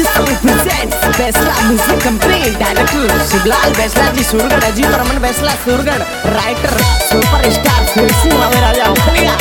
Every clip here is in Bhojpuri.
बेसला music complete director Shivlal Besla ji Surgarh, Ajit Raman Besla Surgarh, writer super star फिर सिंह राजा उखलिया।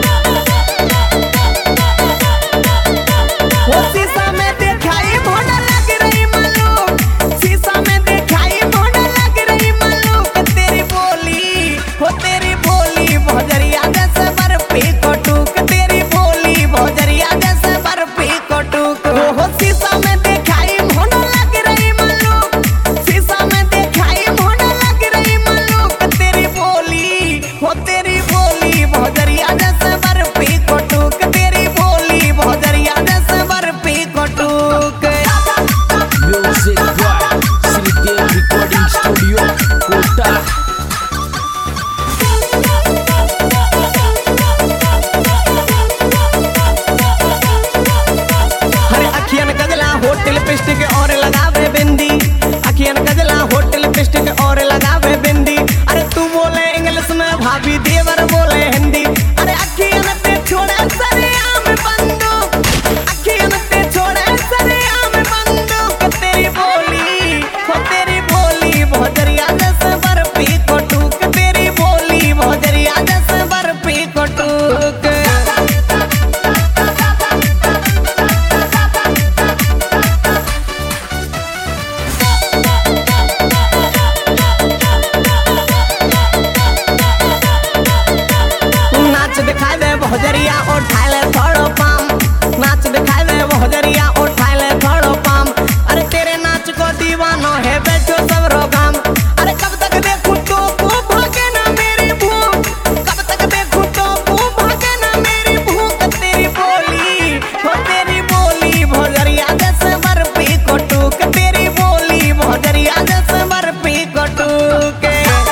शीशा में दिखाई भोंडा लग रही मालूम, शीशा में दिखाई भोंडा लग रही मालूम, तेरी बोली हो तेरी बोली भौजरिया जैसे बर्फी को टूक, तेरी बोली भौजरिया जैसे बर्फी को टूक। हो शीशा में दिखाई भोंडा लग रही मालूम, शीशा में दिखाई भोंडा लग रही मालूम, तेरी बोली हो तेरी बोली भौजरिया जैसे बर्फी को टूक, तेरी बोली भौजरिया जैसे बर्फी को टूक। Music by Shridev recording studio Kota. होटल लिपस्टिक और लगावे बिंदी, अखियन गजला होटल लिपस्टिक और लगावे बिंदी। अरे तू बोले इंग्लिश में भाभी देवर बोले हिंदी। अरे अखियन पे छोड़े सरेआम बंदूक, अखियन पे छोड़े सरेआम बंदूक, तेरी बोली हो तेरी बोली भौजरिया जैसे बर्फी को टूक, तेरी बोली भौजरिया जैसे बर्फी को टूक। दिखाई दे भौजरिया और ठाले थोड़ो पाम, नाच दिखाई दे भौजरिया और ठाले थोड़ो पाम। अरे तेरे नाच को दीवानो है बैठो सब रोगाम। अरे कब तक देखूं तो भागे ना मेरी भूख, कब तक देखूं तो भागे ना मेरी भूख, तेरी बोली हो तेरी बोली भौजरिया जैसे बर्फी को टूक, तेरी बोली भौजरिया जैसे बर्फी को टूक।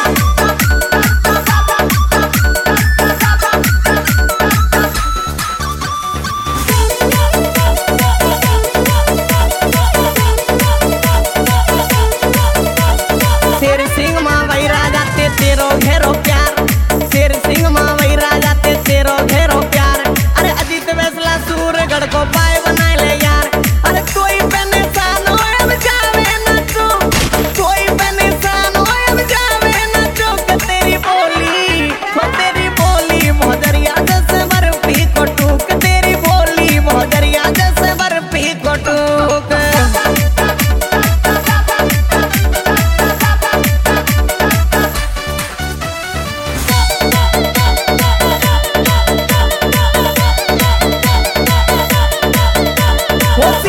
शेर सिंह माँ वही राजा ते तेरो घेरो प्यार, शेर सिंह माँ वही राजा ते तेरो घेरो प्यार। अरे अजीत बेसला सूरगढ़ को बाय बनाए ले यार। अरे कोई बेनिशान हो अब जावे ना चूक, कोई बेनिशान हो अब जावे ना चूक, तेरी बोली हो तेरी बोली भौजरिया जैसे बर्फी को टूक, तेरी बोली भौजरिया जैसे बर्फी को टूक। What's